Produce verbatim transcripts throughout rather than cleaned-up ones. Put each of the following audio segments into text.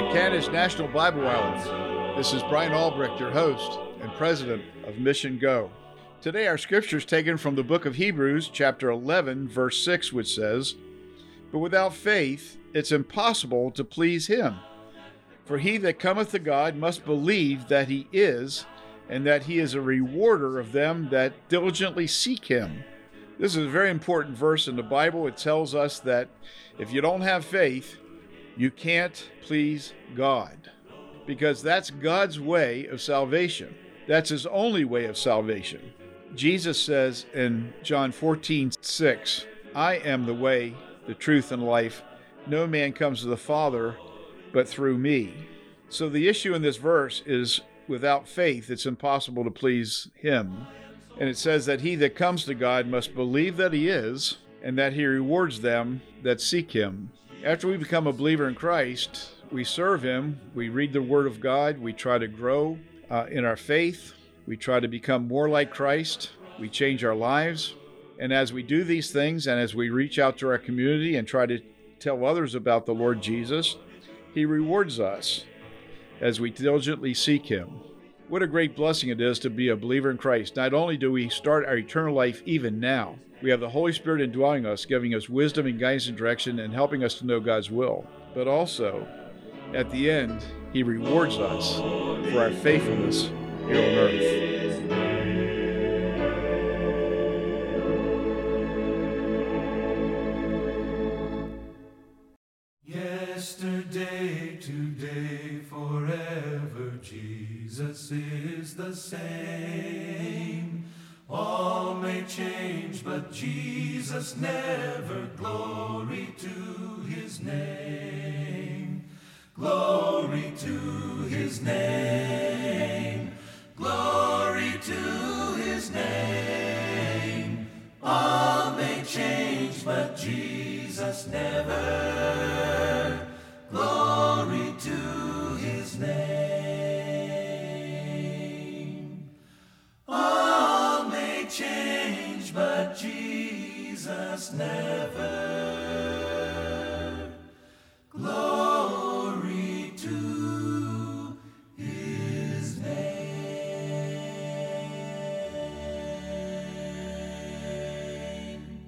Canada's National Bible Hour. This is Brian Albrecht, your host and president of Mission Go. Today our scripture is taken from the book of Hebrews, chapter eleven, verse six, which says, "But without faith it's impossible to please him. For he that cometh to God must believe that he is, and that he is a rewarder of them that diligently seek him." This is a very important verse in the Bible. It tells us that if you don't have faith, you can't please God, because that's God's way of salvation. That's his only way of salvation. Jesus says in John fourteen six, "I am the way, the truth, and life. No man comes to the Father but through me." So the issue in this verse is without faith, it's impossible to please him. And it says that he that comes to God must believe that he is, and that he rewards them that seek him. After we become a believer in Christ, we serve him, we read the Word of God, we try to grow uh, in our faith, we try to become more like Christ, we change our lives. And as we do these things, and as we reach out to our community and try to tell others about the Lord Jesus, he rewards us as we diligently seek him. What a great blessing it is to be a believer in Christ. Not only do we start our eternal life even now, we have the Holy Spirit indwelling us, giving us wisdom and guidance and direction and helping us to know God's will. But also, at the end, he rewards us for our faithfulness here on earth. Yesterday, today, forever, Jesus is the same. All may change, but Jesus never. Glory to his name. Glory to his name. Glory to his name. All may change, but Jesus never. Glory to his name. All may change, but Jesus never. Glory to his name.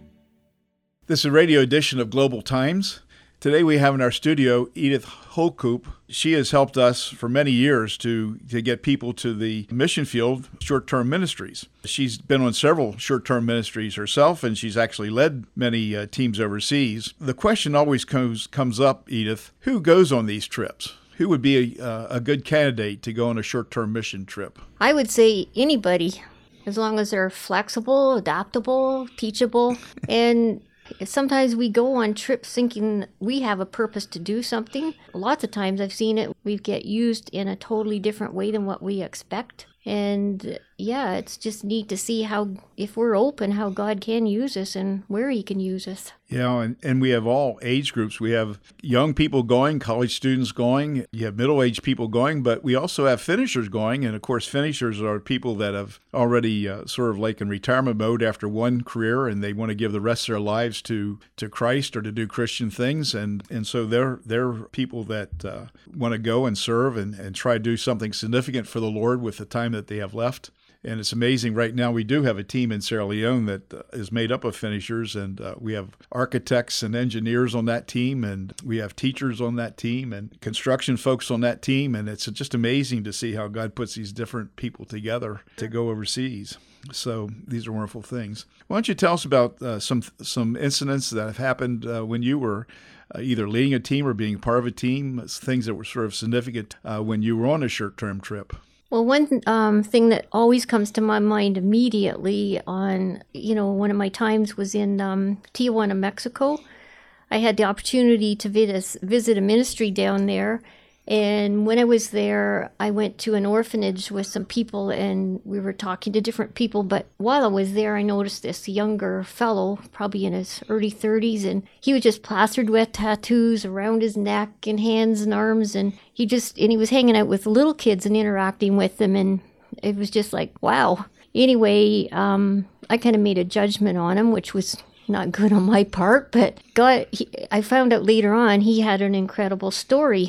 This is a radio edition of Global Times. Today we have in our studio Edith Holcoop. She has helped us for many years to, to get people to the mission field, short-term ministries. She's been on several short-term ministries herself, and she's actually led many uh, teams overseas. The question always comes, comes up, Edith, who goes on these trips? Who would be a, uh, a good candidate to go on a short-term mission trip? I would say anybody, as long as they're flexible, adaptable, teachable, and sometimes we go on trips thinking we have a purpose to do something. Lots of times I've seen it, we get used in a totally different way than what we expect. And yeah, it's just neat to see how, if we're open, how God can use us and where he can use us. Yeah, and, and we have all age groups. We have young people going, college students going, you have middle-aged people going, but we also have finishers going. And of course, finishers are people that have already uh, sort of like in retirement mode after one career, and they want to give the rest of their lives to, to Christ or to do Christian things. And, and so they're, they're people that uh, want to go and serve and, and try to do something significant for the Lord with the time that they have left. And it's amazing. Right now, we do have a team in Sierra Leone that uh, is made up of finishers, and uh, we have architects and engineers on that team, and we have teachers on that team, and construction folks on that team. And it's just amazing to see how God puts these different people together to go overseas. So these are wonderful things. Why don't you tell us about uh, some some incidents that have happened uh, when you were uh, either leading a team or being part of a team, things that were sort of significant uh, when you were on a short-term trip? Well, one um, thing that always comes to my mind immediately on, you know, one of my times was in um, Tijuana, Mexico. I had the opportunity to visit, visit a ministry down there. And when I was there, I went to an orphanage with some people and we were talking to different people. But while I was there, I noticed this younger fellow, probably in his early thirties, and he was just plastered with tattoos around his neck and hands and arms. And he just, and he was hanging out with little kids and interacting with them. And it was just like, wow. Anyway, um, I kind of made a judgment on him, which was not good on my part. But God, he, I found out later on he had an incredible story.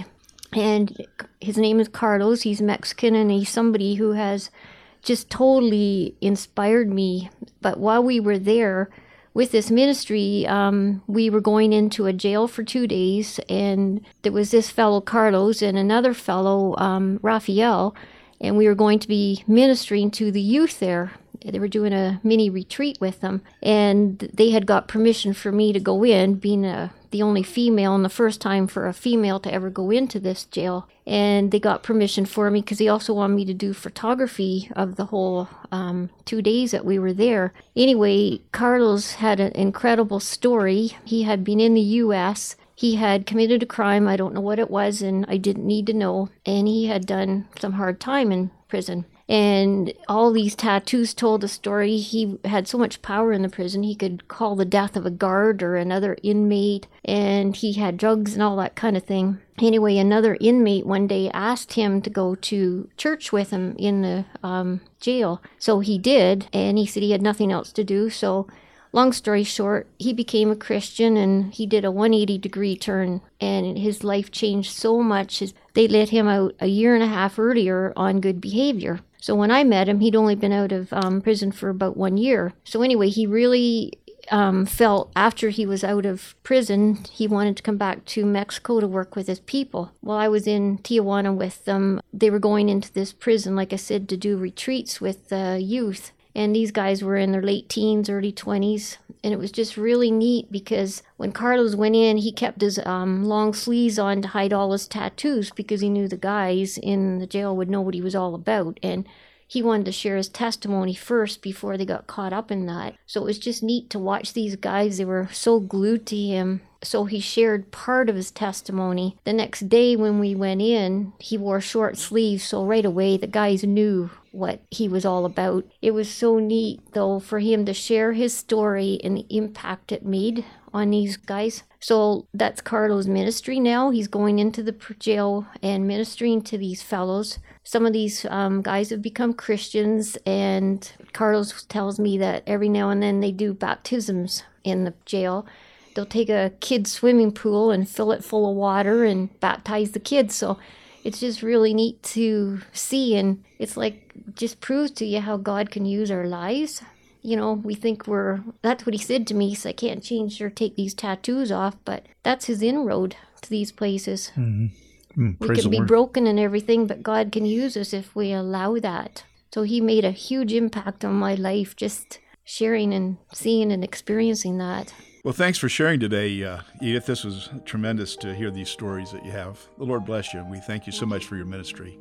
And his name is Carlos. He's Mexican, and he's somebody who has just totally inspired me. But while we were there with this ministry, um, we were going into a jail for two days, and there was this fellow Carlos and another fellow, um, Raphael, and we were going to be ministering to the youth there. They were doing a mini retreat with them, and they had got permission for me to go in, being a, the only female and the first time for a female to ever go into this jail. And they got permission for me because they also wanted me to do photography of the whole um, two days that we were there. Anyway, Carlos had an incredible story. He had been in the U S He had committed a crime. I don't know what it was, and I didn't need to know. And he had done some hard time in prison. And all these tattoos told the story. He had so much power in the prison, he could call the death of a guard or another inmate, and he had drugs and all that kind of thing. Anyway, another inmate one day asked him to go to church with him in the um, jail. So he did, and he said he had nothing else to do. So long story short, he became a Christian, and he did a one hundred eighty degree turn, and his life changed so much. They let him out a year and a half earlier on good behavior. So when I met him, he'd only been out of um, prison for about one year. So anyway, he really um, felt after he was out of prison, he wanted to come back to Mexico to work with his people. While I was in Tijuana with them, they were going into this prison, like I said, to do retreats with the youth. And these guys were in their late teens, early twenties. And it was just really neat because when Carlos went in, he kept his um, long sleeves on to hide all his tattoos because he knew the guys in the jail would know what he was all about. And he wanted to share his testimony first before they got caught up in that. So it was just neat to watch these guys. They were so glued to him. So he shared part of his testimony. The next day when we went in, he wore short sleeves. So right away, the guys knew what he was all about. It was so neat, though, for him to share his story and the impact it made on these guys. So that's Carlos' ministry now. He's going into the jail and ministering to these fellows. Some of these um, guys have become Christians, and Carlos tells me that every now and then they do baptisms in the jail. They'll take a kid's swimming pool and fill it full of water and baptize the kids. So it's just really neat to see, and it's like just proves to you how God can use our lives. You know, we think we're, that's what he said to me, so I can't change or take these tattoos off, but that's his inroad to these places. Mm-hmm. Mm, we can be Lord. broken and everything, but God can use us if we allow that. So he made a huge impact on my life, just sharing and seeing and experiencing that. Well, thanks for sharing today, uh, Edith. This was tremendous to hear these stories that you have. The Lord bless you, and we thank you so much for your ministry.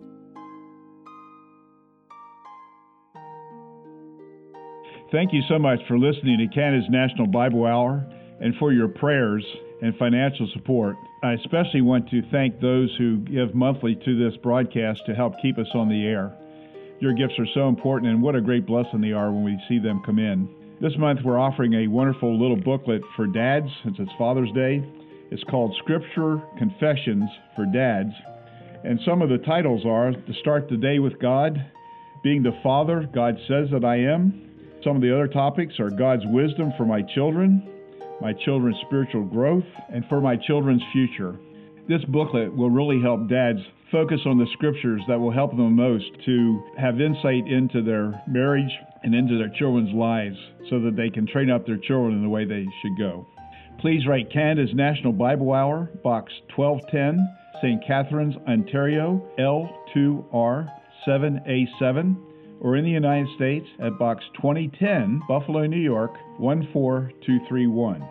Thank you so much for listening to Canada's National Bible Hour and for your prayers and financial support. I especially want to thank those who give monthly to this broadcast to help keep us on the air. Your gifts are so important, and what a great blessing they are when we see them come in. This month we're offering a wonderful little booklet for dads since it's Father's Day. It's called Scripture Confessions for Dads. And some of the titles are To Start the Day with God, Being the Father God Says That I Am. Some of the other topics are God's Wisdom for My Children, My Children's Spiritual Growth, and For My Children's Future. This booklet will really help dads focus on the scriptures that will help them most to have insight into their marriage and into their children's lives so that they can train up their children in the way they should go. Please write Canada's National Bible Hour, Box twelve ten, Saint Catharines, Ontario, L two R seven A seven, or in the United States at Box twenty ten, Buffalo, New York, one four two three one.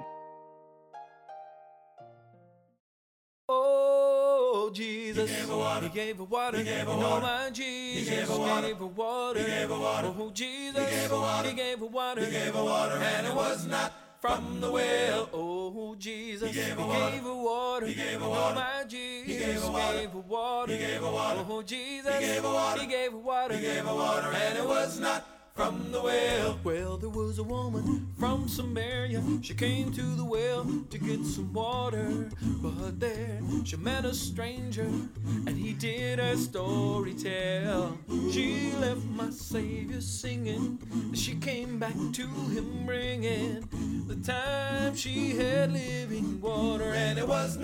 Oh, Jesus, He gave her water, He gave her water, He gave her water, my Jesus, He gave her water, He gave her water, He gave her water, oh, Jesus, He gave her water, He gave her water, He gave her water, and it was not from the well, oh, Jesus, He gave her water, He gave her water, He gave her water, my Jesus, He gave her water, He gave her water, He gave her water, oh, Jesus, He gave her water, He gave her water, He gave her water, and it was not from the well. Well, there was a woman from Samaria. She came to the well to get some water, but there she met a stranger, and he did her story tell. She left my Savior singing, and she came back to him bringing the time she had living water, and it was not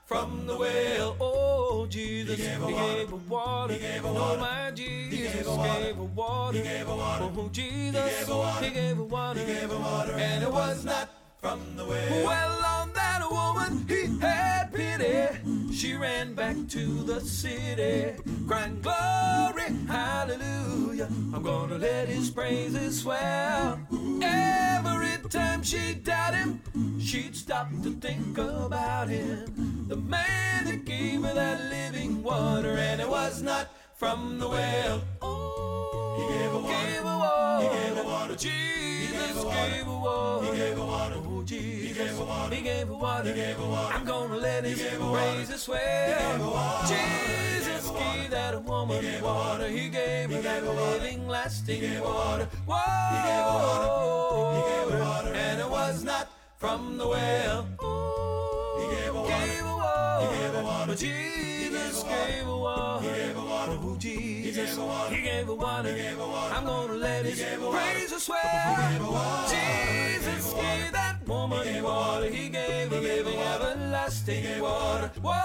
from the well. Oh, Jesus, he gave her water. No, my Jesus gave her water. Oh, Jesus, he gave her water. And it was not from the well. Well, on that woman, he had pity. She ran back to the city, crying, glory, hallelujah. I'm gonna let his praises swell. Every time she doubted him, she'd stop to think about him. The man that gave her that living water, and it was not from the well. Oh, he gave her water. Gave her water. He gave her water. Jesus gave her water. He gave her water. Oh, Jesus. He gave her water. He gave her water. He gave her water. I'm gonna let his praises swell. Jesus gave that woman water. He gave her that living, lasting water. Whoa. He gave her water. He gave her water. And it was not from the well. Oh, he gave her water. Gave her water. He gave her water. Jesus gave her water. He gave her water. Oh, Jesus. He gave her water. I'm gonna let his praises swell. Jesus gave that woman water. He gave her living, everlasting water. Whoa.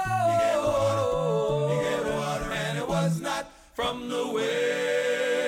And it was not from the well.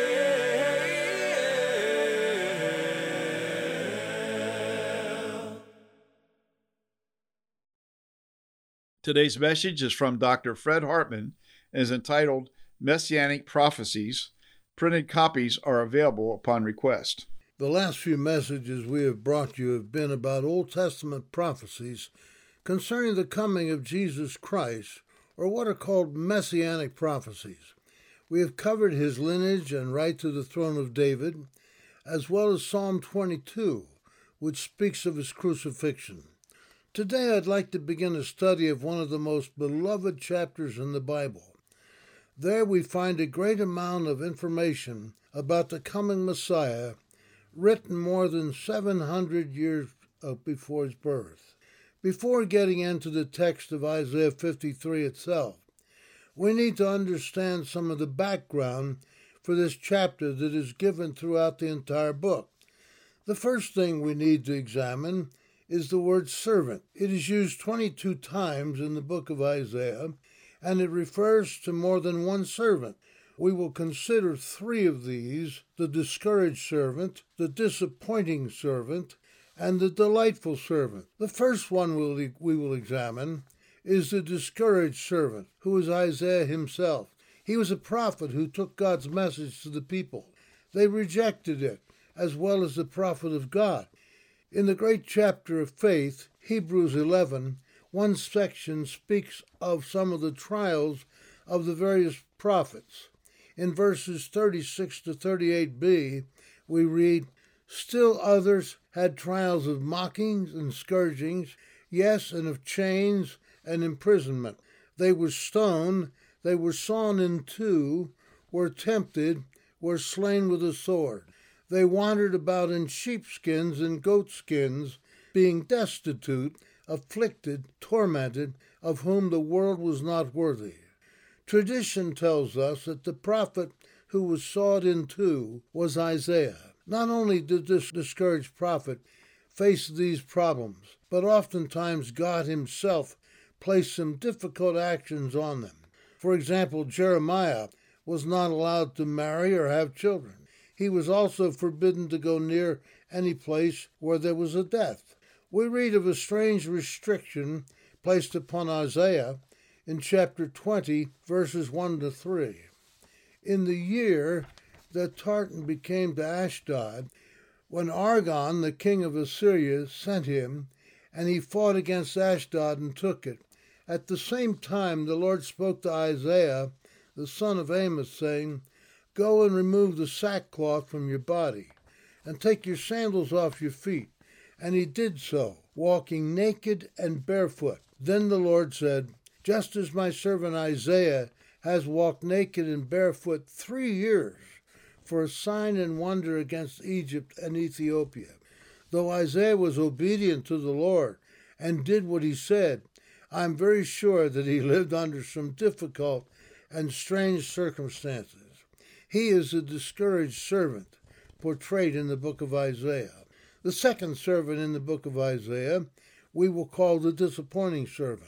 Today's message is from Doctor Fred Hartman and is entitled Messianic Prophecies. Printed copies are available upon request. The last few messages we have brought you have been about Old Testament prophecies concerning the coming of Jesus Christ, or what are called Messianic prophecies. We have covered his lineage and right to the throne of David, as well as Psalm twenty-two, which speaks of his crucifixion. Today I'd like to begin a study of one of the most beloved chapters in the Bible. There we find a great amount of information about the coming Messiah, written more than seven hundred years before his birth. Before getting into the text of Isaiah fifty-three itself, we need to understand some of the background for this chapter that is given throughout the entire book. The first thing we need to examine is the word servant. It is used twenty-two times in the book of Isaiah, and it refers to more than one servant. We will consider three of these: the discouraged servant, the disappointing servant, and the delightful servant. The first one we'll, we will examine is the discouraged servant, who is Isaiah himself. He was a prophet who took God's message to the people. They rejected it, as well as the prophet of God. In the great chapter of faith, Hebrews eleven, one section speaks of some of the trials of the various prophets. In verses thirty-six to thirty-eight b, we read, "Still others had trials of mockings and scourgings, yes, and of chains and imprisonment. They were stoned, they were sawn in two, were tempted, were slain with a sword. They wandered about in sheepskins and goatskins, being destitute, afflicted, tormented, of whom the world was not worthy." Tradition tells us that the prophet who was sawed in two was Isaiah. Not only did this discouraged prophet face these problems, but oftentimes God himself placed some difficult actions on them. For example, Jeremiah was not allowed to marry or have children. He was also forbidden to go near any place where there was a death. We read of a strange restriction placed upon Isaiah in chapter twenty, verses one to three. In the year that Tartan became to Ashdod, when Argon, the king of Assyria, sent him, and he fought against Ashdod and took it, at the same time the Lord spoke to Isaiah, the son of Amos, saying, "Go and remove the sackcloth from your body, and take your sandals off your feet." And he did so, walking naked and barefoot. Then the Lord said, "Just as my servant Isaiah has walked naked and barefoot three years for a sign and wonder against Egypt and Ethiopia." Though Isaiah was obedient to the Lord and did what he said, I am very sure that he lived under some difficult and strange circumstances. He is a discouraged servant portrayed in the book of Isaiah. The second servant in the book of Isaiah we will call the disappointing servant.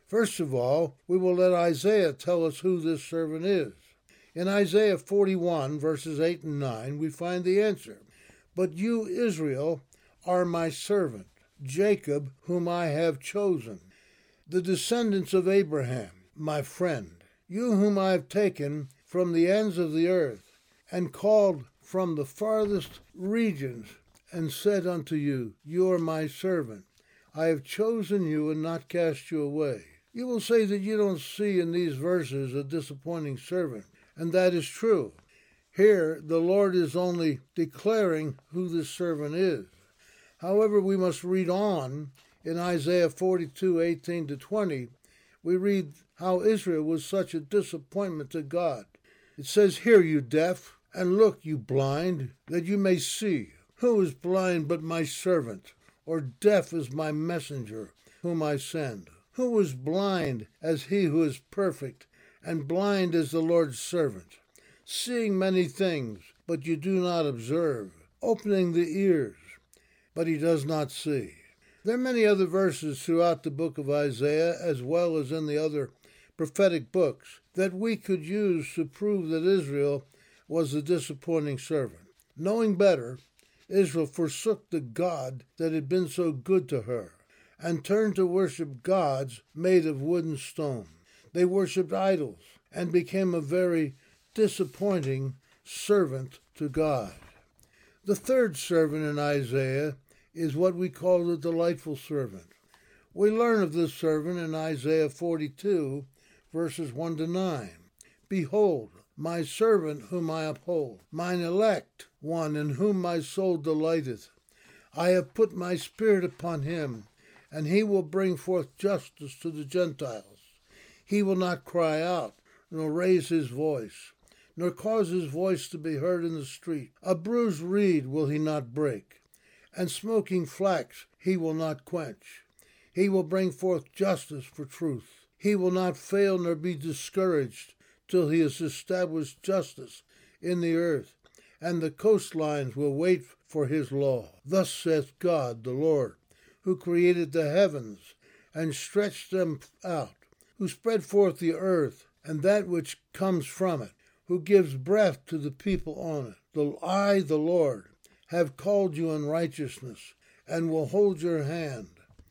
First of all, we will let Isaiah tell us who this servant is. In Isaiah forty-one, verses eight and nine, we find the answer. But you, Israel, are my servant, Jacob, whom I have chosen, the descendants of Abraham, my friend, you whom I have taken from the ends of the earth, and called from the farthest regions, and said unto you, You are my servant. I have chosen you and not cast you away. You will say that you don't see in these verses a disappointing servant, and that is true. Here, the Lord is only declaring who this servant is. However, we must read on. In Isaiah forty-two, eighteen to twenty, we read how Israel was such a disappointment to God. It says, Hear, you deaf, and look, you blind, that you may see. Who is blind but my servant, or deaf as my messenger, whom I send? Who is blind as he who is perfect, and blind as the Lord's servant? Seeing many things, but you do not observe, opening the ears, but he does not see. There are many other verses throughout the book of Isaiah, as well as in the other prophetic books, that we could use to prove that Israel was a disappointing servant. Knowing better, Israel forsook the God that had been so good to her, and turned to worship gods made of wood and stone. They worshipped idols, and became a very disappointing servant to God. The third servant in Isaiah is what we call the delightful servant. We learn of this servant in Isaiah forty-two, verses one to nine. Behold, my servant whom I uphold, mine elect one in whom my soul delighteth. I have put my spirit upon him, and he will bring forth justice to the Gentiles. He will not cry out, nor raise his voice, nor cause his voice to be heard in the street. A bruised reed will he not break, and smoking flax he will not quench. He will bring forth justice for truth. He will not fail nor be discouraged till he has established justice in the earth, and the coastlines will wait for his law. Thus saith God the Lord, who created the heavens and stretched them out, who spread forth the earth and that which comes from it, who gives breath to the people on it. The, I, the Lord, have called you in righteousness, and will hold your hand.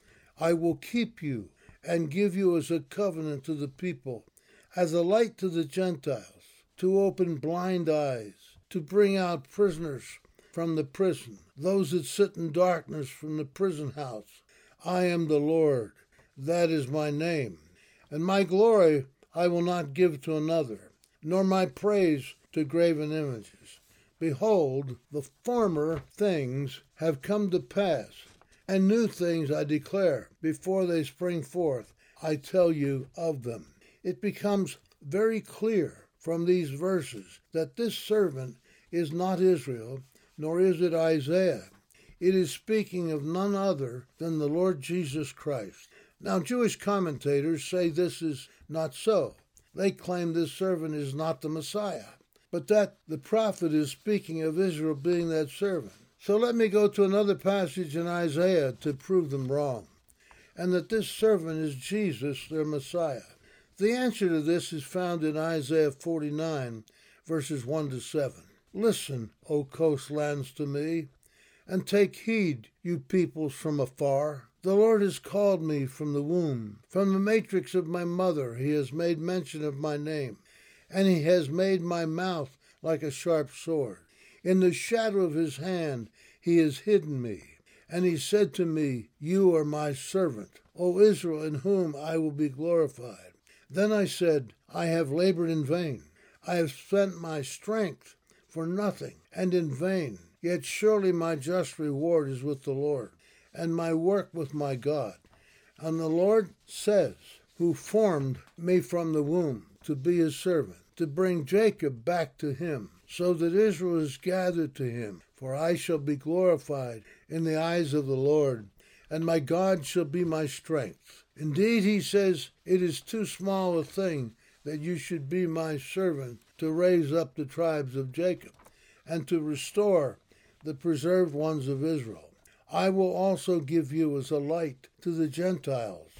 I will keep you, and give you as a covenant to the people, as a light to the Gentiles, to open blind eyes, to bring out prisoners from the prison, those that sit in darkness from the prison house. I am the Lord, that is my name, and my glory I will not give to another, nor my praise to graven images. Behold, the former things have come to pass, and new things I declare. Before they spring forth, I tell you of them. It becomes very clear from these verses that this servant is not Israel, nor is it Isaiah. It is speaking of none other than the Lord Jesus Christ. Now, Jewish commentators say this is not so. They claim this servant is not the Messiah, but that the prophet is speaking of Israel being that servant. So let me go to another passage in Isaiah to prove them wrong, and that this servant is Jesus, their Messiah. The answer to this is found in Isaiah forty-nine, verses one to seven. Listen, O coastlands, to me, and take heed, you peoples from afar. The Lord has called me from the womb. From the matrix of my mother he has made mention of my name, and he has made my mouth like a sharp sword. In the shadow of his hand he has hidden me, and he said to me, You are my servant, O Israel, in whom I will be glorified. Then I said, I have labored in vain. I have spent my strength for nothing, and in vain. Yet surely my just reward is with the Lord, and my work with my God. And the Lord says, who formed me from the womb to be his servant, to bring Jacob back to him, so that Israel is gathered to him. For I shall be glorified in the eyes of the Lord, and my God shall be my strength. Indeed, he says, it is too small a thing that you should be my servant to raise up the tribes of Jacob, and to restore the preserved ones of Israel. I will also give you as a light to the Gentiles,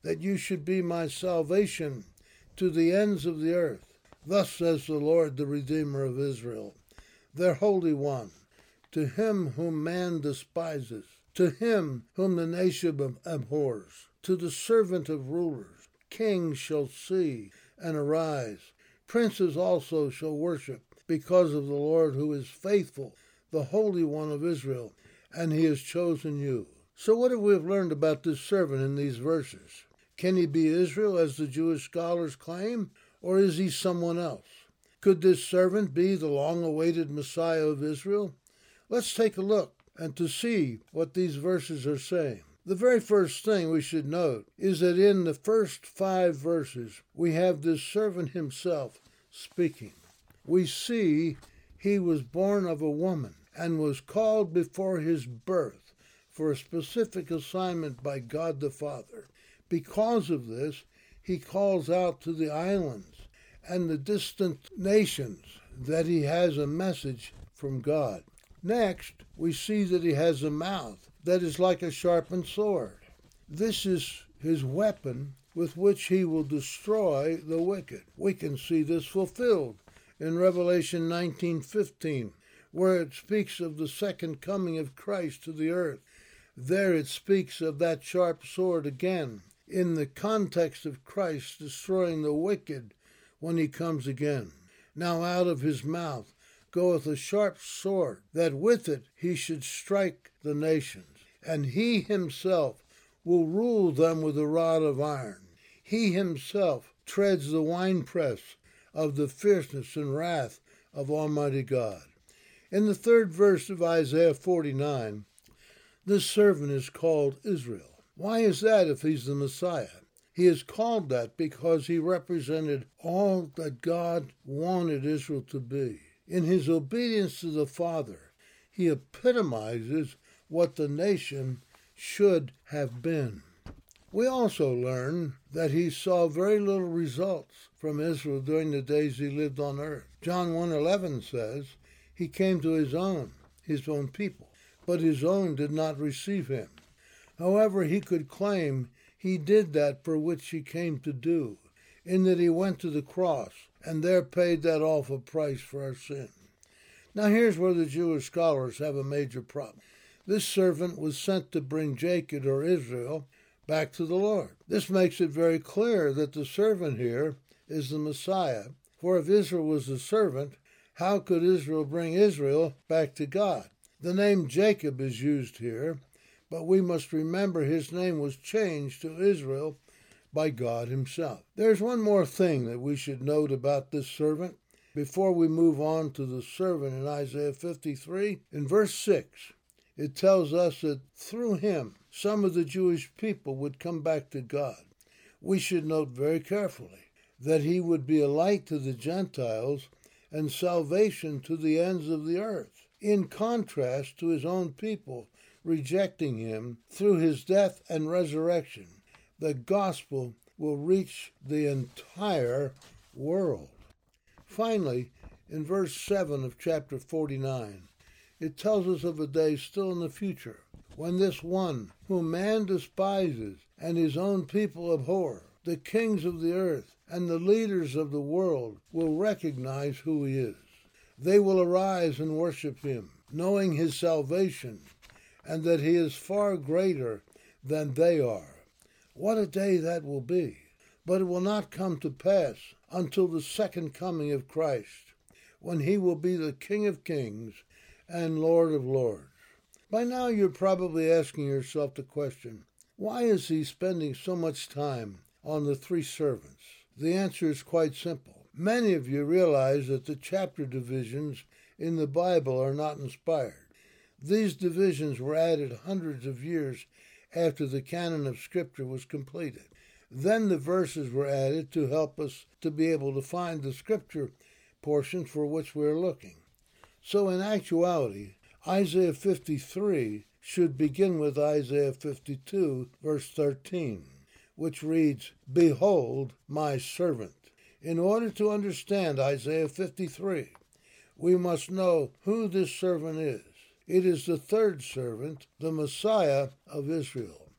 that you should be my salvation to the ends of the earth. Thus says the Lord, the Redeemer of Israel, their Holy One, to him whom man despises, to him whom the nation abhors, to the servant of rulers, kings shall see and arise. Princes also shall worship, because of the Lord who is faithful, the Holy One of Israel, and he has chosen you. So what have we learned about this servant in these verses? Can he be Israel, as the Jewish scholars claim, or is he someone else? Could this servant be the long-awaited Messiah of Israel? Let's take a look and to see what these verses are saying. The very first thing we should note is that in the first five verses, we have this servant himself speaking. We see he was born of a woman and was called before his birth for a specific assignment by God the Father. Because of this, he calls out to the islands and the distant nations that he has a message from God. Next, we see that he has a mouth that is like a sharpened sword. This is his weapon with which he will destroy the wicked. We can see this fulfilled in Revelation nineteen fifteen, where it speaks of the second coming of Christ to the earth. There it speaks of that sharp sword again, in the context of Christ destroying the wicked when he comes again. Now out of his mouth goeth a sharp sword, that with it he should strike the nations, and he himself will rule them with a rod of iron. He himself treads the winepress of the fierceness and wrath of Almighty God. In the third verse of Isaiah forty-nine, this servant is called Israel. Why is that if he's the Messiah? He is called that because he represented all that God wanted Israel to be. In his obedience to the Father, he epitomizes what the nation should have been. We also learn that he saw very little results from Israel during the days he lived on earth. John one eleven says, he came to his own, his own people, but his own did not receive him. However, he could claim he did that for which he came to do, in that he went to the cross and there paid that awful price for our sin. Now here's where the Jewish scholars have a major problem. This servant was sent to bring Jacob, or Israel, back to the Lord. This makes it very clear that the servant here is the Messiah, for if Israel was the servant, how could Israel bring Israel back to God? The name Jacob is used here, but we must remember his name was changed to Israel by God himself. There's one more thing that we should note about this servant before we move on to the servant in Isaiah fifty-three. In verse six, it tells us that through him, some of the Jewish people would come back to God. We should note very carefully that he would be a light to the Gentiles and salvation to the ends of the earth, in contrast to his own people rejecting him. Through his death and resurrection, the gospel will reach the entire world. Finally, in verse seven of chapter forty-nine, it tells us of a day still in the future, when this one whom man despises and his own people abhor, the kings of the earth and the leaders of the world, will recognize who he is. They will arise and worship him, knowing his salvation, and that he is far greater than they are. What a day that will be! But it will not come to pass until the second coming of Christ, when he will be the King of kings and Lord of lords. By now you're probably asking yourself the question, why is he spending so much time on the three servants? The answer is quite simple. Many of you realize that the chapter divisions in the Bible are not inspired. These divisions were added hundreds of years after the canon of Scripture was completed. Then the verses were added to help us to be able to find the Scripture portions for which we are looking. So in actuality, Isaiah fifty-three should begin with Isaiah fifty-two, verse thirteen, which reads, "Behold my servant." In order to understand Isaiah fifty-three, we must know who this servant is. It is the third servant, the Messiah of Israel.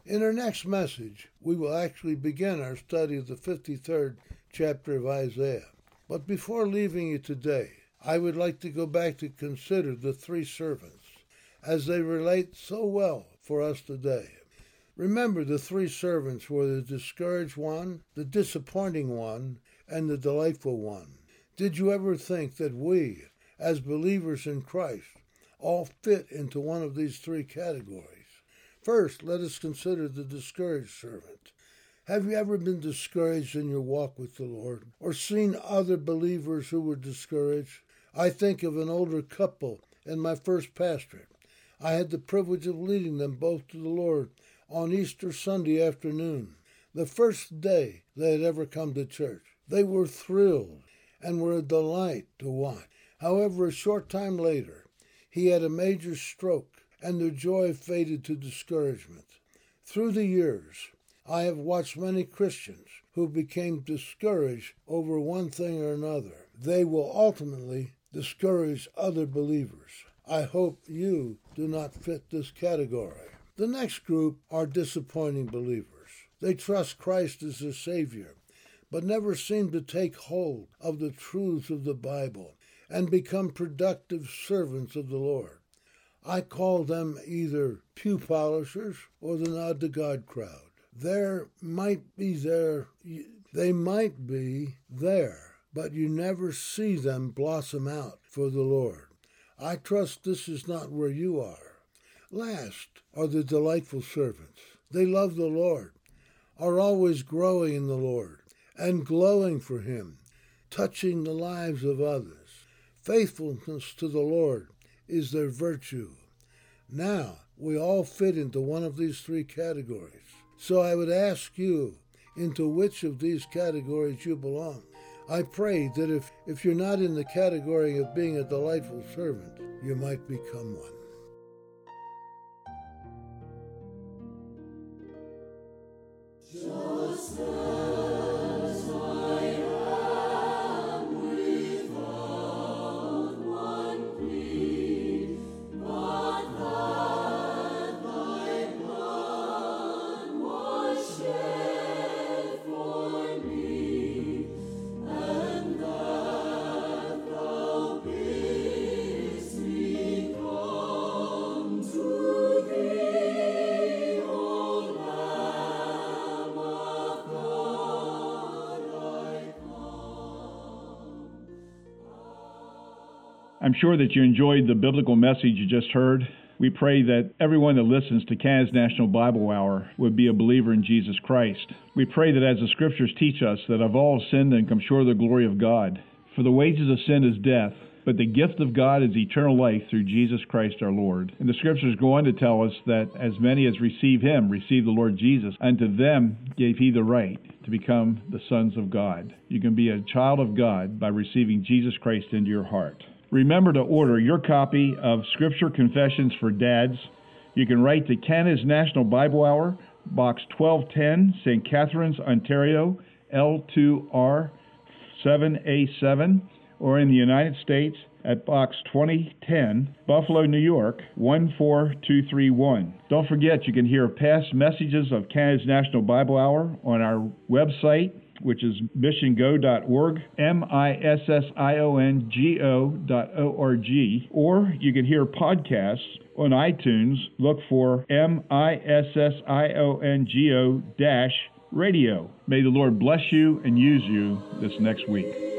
In our next message, we will actually begin our study of the fifty-third chapter of Isaiah. But before leaving you today, I would like to go back to consider the three servants, as they relate so well for us today. Remember, the three servants were the discouraged one, the disappointing one, and the delightful one. Did you ever think that we, as believers in Christ, all fit into one of these three categories? First, let us consider the discouraged servant. Have you ever been discouraged in your walk with the Lord, or seen other believers who were discouraged? I think of an older couple in my first pastorate. I had the privilege of leading them both to the Lord on Easter Sunday afternoon, the first day they had ever come to church. They were thrilled and were a delight to watch. However, a short time later, he had a major stroke, and their joy faded to discouragement. Through the years, I have watched many Christians who became discouraged over one thing or another. They will ultimately discourage other believers. I hope you do not fit this category. The next group are disappointing believers. They trust Christ as their Savior, but never seem to take hold of the truths of the Bible and become productive servants of the Lord. I call them either pew polishers or the nod to God crowd. There might be there, they might be there, but you never see them blossom out for the Lord. I trust this is not where you are. Last are the delightful servants. They love the Lord, are always growing in the Lord, and glowing for Him, touching the lives of others. Faithfulness to the Lord is their virtue. Now, we all fit into one of these three categories. So I would ask you, into which of these categories you belong. I pray that if, if you're not in the category of being a delightful servant, you might become one. Just as I am without one plea, but that thy blood was shed for me, and that thou bidst me come to thee, O Lamb of God, I come. I'm sure that you enjoyed the biblical message you just heard. We pray that everyone that listens to Canada's National Bible Hour would be a believer in Jesus Christ. We pray that as the Scriptures teach us, that of all sinned and come short of the glory of God. For the wages of sin is death, but the gift of God is eternal life through Jesus Christ our Lord. And the Scriptures go on to tell us that as many as receive Him, receive the Lord Jesus, unto them gave He the right to become the sons of God. You can be a child of God by receiving Jesus Christ into your heart. Remember to order your copy of Scripture Confessions for Dads. You can write to Canada's National Bible Hour, Box twelve ten, Saint Catharines, Ontario, L two R seven A seven, or in the United States at Box twenty ten, Buffalo, New York, one four two three one. Don't forget, you can hear past messages of Canada's National Bible Hour on our website, which is mission go dot org, M I S S I O N G O dot O R G, or you can hear podcasts on iTunes. Look for M I S S I O N G O dash radio. May the Lord bless you and use you this next week.